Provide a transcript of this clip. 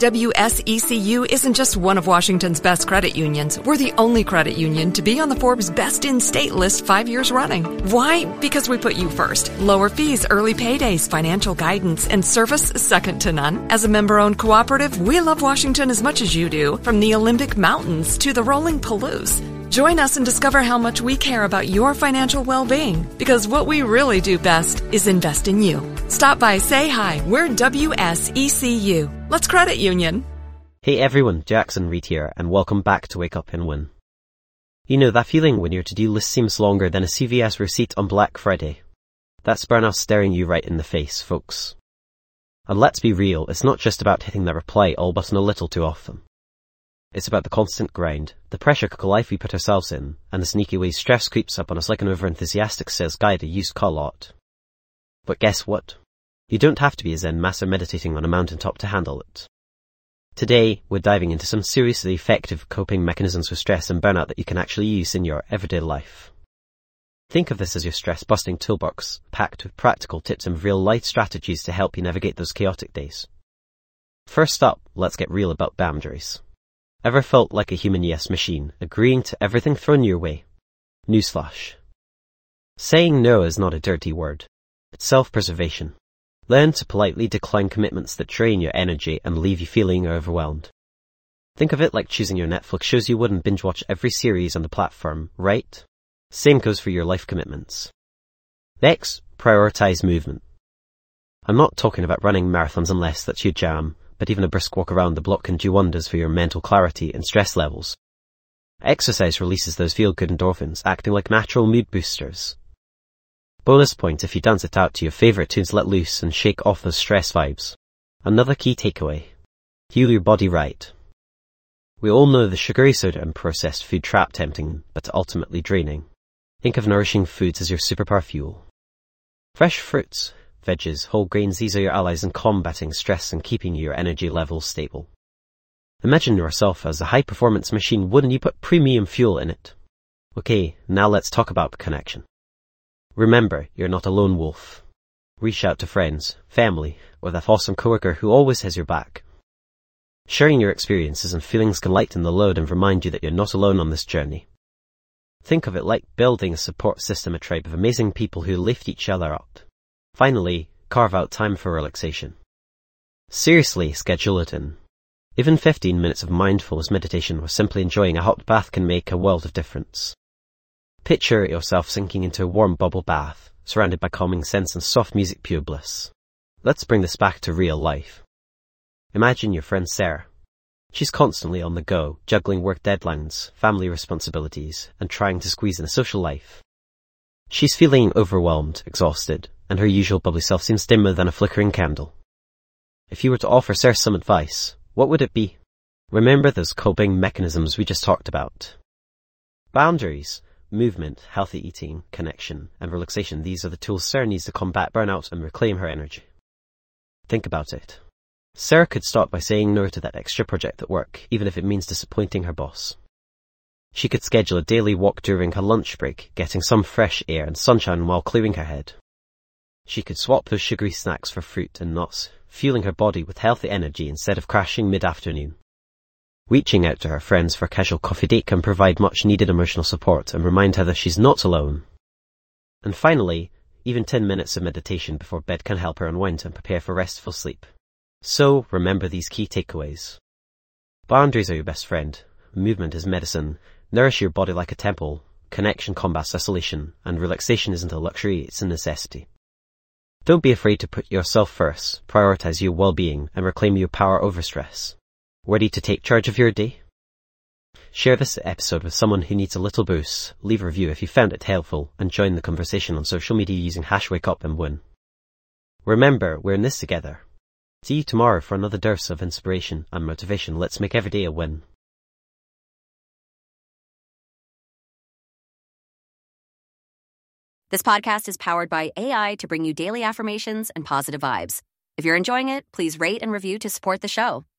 WSECU isn't just one of Washington's best credit unions. We're the only credit union to be on the Forbes Best in State list 5 years running. Why? Because we put you first. Lower fees, early paydays, financial guidance, and service second to none. As a member-owned cooperative, we love Washington as much as you do, from the Olympic Mountains to the rolling Palouse. Join us and discover how much we care about your financial well-being, because what we really do best is invest in you. Stop by, say hi. We're WSECU. Let's credit union. Hey everyone, Jackson Reed here, and welcome back to Wake Up and Win. You know that feeling when your to-do list seems longer than a CVS receipt on Black Friday? That's burnout staring you right in the face, folks. And let's be real, it's not just about hitting that reply all button a little too often. It's about the constant grind, the pressure cooker life we put ourselves in, and the sneaky ways stress creeps up on us like an over-enthusiastic sales guy at a used car lot. But guess what? You don't have to be a Zen master meditating on a mountaintop to handle it. Today, we're diving into some seriously effective coping mechanisms for stress and burnout that you can actually use in your everyday life. Think of this as your stress-busting toolbox, packed with practical tips and real-life strategies to help you navigate those chaotic days. First up, let's get real about boundaries. Ever felt like a human yes machine, agreeing to everything thrown your way? Newsflash. Saying no is not a dirty word. It's self-preservation. Learn to politely decline commitments that drain your energy and leave you feeling overwhelmed. Think of it like choosing your Netflix shows you wouldn't binge watch every series on the platform, right? Same goes for your life commitments. Next, prioritize movement. I'm not talking about running marathons unless that's your jam, but even a brisk walk around the block can do wonders for your mental clarity and stress levels. Exercise releases those feel-good endorphins, acting like natural mood boosters. Bonus point if you dance it out to your favourite tunes, let loose and shake off those stress vibes. Another key takeaway: heal your body right. We all know the sugary soda and processed food trap tempting, but ultimately draining. Think of nourishing foods as your superpower fuel. Fresh fruits, veggies, whole grains, these are your allies in combating stress and keeping your energy levels stable. Imagine yourself as a high-performance machine, wouldn't you put premium fuel in it? Okay, now let's talk about connection. Remember, you're not a lone wolf. Reach out to friends, family, or that awesome coworker who always has your back. Sharing your experiences and feelings can lighten the load and remind you that you're not alone on this journey. Think of it like building a support system, a tribe of amazing people who lift each other up. Finally, carve out time for relaxation. Seriously, schedule it in. Even 15 minutes of mindfulness meditation or simply enjoying a hot bath can make a world of difference. Picture yourself sinking into a warm bubble bath, surrounded by calming scents and soft music, pure bliss. Let's bring this back to real life. Imagine your friend Sarah. She's constantly on the go, juggling work deadlines, family responsibilities, and trying to squeeze in a social life. She's feeling overwhelmed, exhausted, and her usual bubbly self seems dimmer than a flickering candle. If you were to offer Sarah some advice, what would it be? Remember those coping mechanisms we just talked about. Boundaries, movement, healthy eating, connection, and relaxation, these are the tools Sarah needs to combat burnout and reclaim her energy. Think about it. Sarah could start by saying no to that extra project at work, even if it means disappointing her boss. She could schedule a daily walk during her lunch break, getting some fresh air and sunshine while clearing her head. She could swap those sugary snacks for fruit and nuts, fueling her body with healthy energy instead of crashing mid-afternoon. Reaching out to her friends for a casual coffee date can provide much-needed emotional support and remind her that she's not alone. And finally, even 10 minutes of meditation before bed can help her unwind and prepare for restful sleep. So, remember these key takeaways. Boundaries are your best friend. Movement is medicine. Nourish your body like a temple. Connection combats isolation. And relaxation isn't a luxury, it's a necessity. Don't be afraid to put yourself first, prioritize your well-being, and reclaim your power over stress. Ready to take charge of your day? Share this episode with someone who needs a little boost, leave a review if you found it helpful, and join the conversation on social media using #WakeUpAndWin. Remember, we're in this together. See you tomorrow for another dose of inspiration and motivation. Let's make every day a win. This podcast is powered by AI to bring you daily affirmations and positive vibes. If you're enjoying it, please rate and review to support the show.